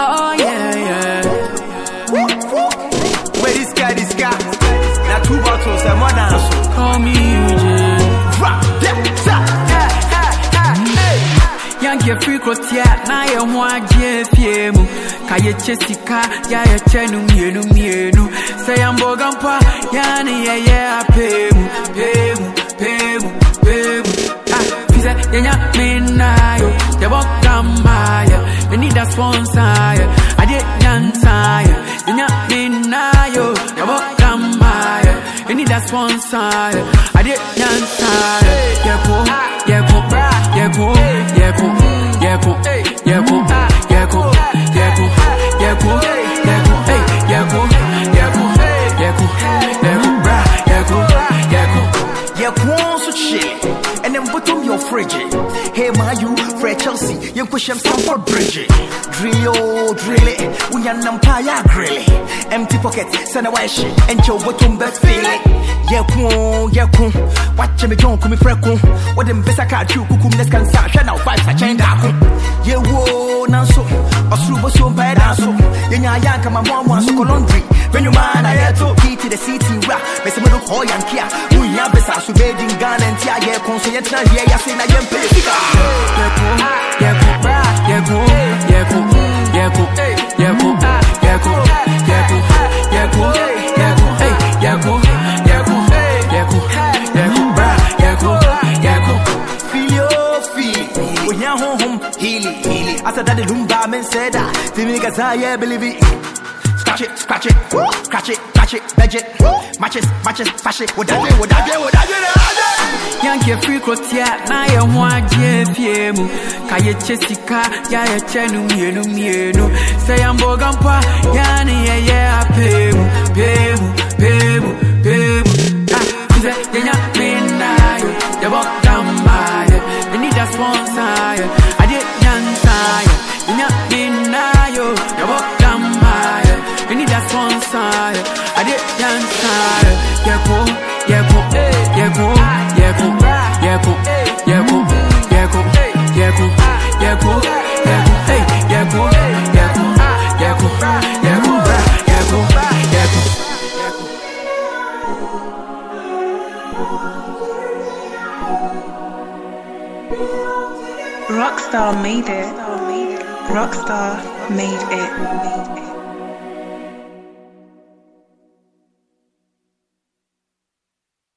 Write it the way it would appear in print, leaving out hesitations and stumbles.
Oh yeah, yeah. Where this guy? Now 2 bottles and more dance. Call me UJ. Yanke free crotia, na ye mwa JPM. Kaye chesika, ya ye chenu mienu. Say ambogampa, yani ye apemu. Fize, yenya minayo, the walk damaya. You need a sponsor, I did nyansaya. Yenya minayo, the walk damaya. You need a sponsor, I did nyansaya. Yeko. And then bottom your fridge. Hey, my you, Fred Chelsea, you push him Stamford Bridge. Drill it, we are Nampire grill it. Empty pocket, send a wash, and your bottom best feeling. Yakun, watch me don't come freckle. What them best I can't you, Kukum, let's can start, now 5 I change that. Ye wo, Nanso, or Subo so bad, so. Yanya Yanka, my mom wants to laundry. When you man, I had to eat to the city rap. Miss Middle Hoy and Kia, we have the Sasu Beijing Gun and Tia, yeah, consent, yeah, I say, I am after that, the Lumba men said that the niggas I believe it. Scratch it, budget, matches, fash it, what I do. Yanke free crotia, na ye mwa JPM. Kaye chesika, ya ye chenu mienu. Say ambogampa, yani ye apemu. Fize, yenya minayo, the walk damaya. You need a sponsor, I did nyansaya. Yenya minayo, the walk damaya. You need a sponsor, I did nyansaya. Yeko. Rockstar made it. Rockstar made it.